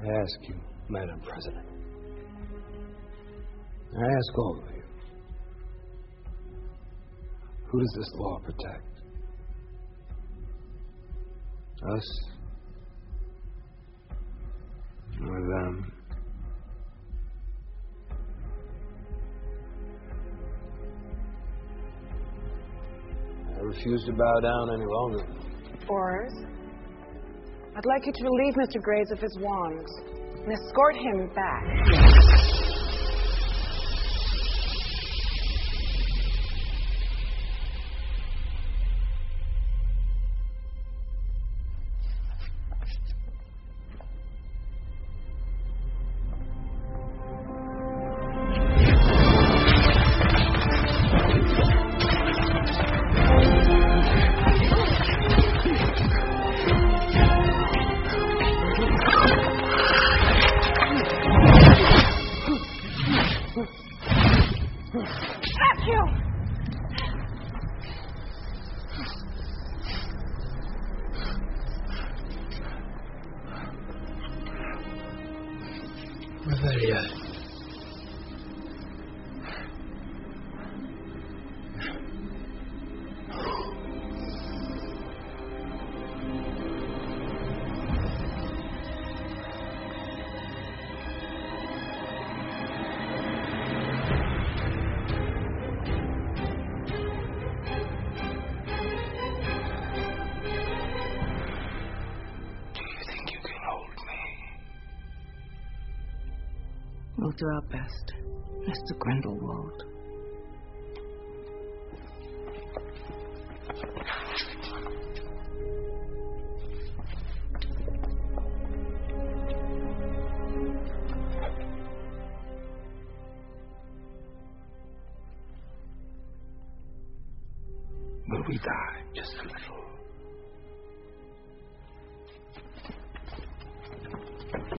I ask you, Madam President. I ask all of you. Who does this law protect? Us? Or them? I refuse to bow down any longer. Boris, I'd like you to relieve Mr. Graves of his wand and escort him back. Revelia. We'll do our best, Mr. Grindelwald. Will we die just a little?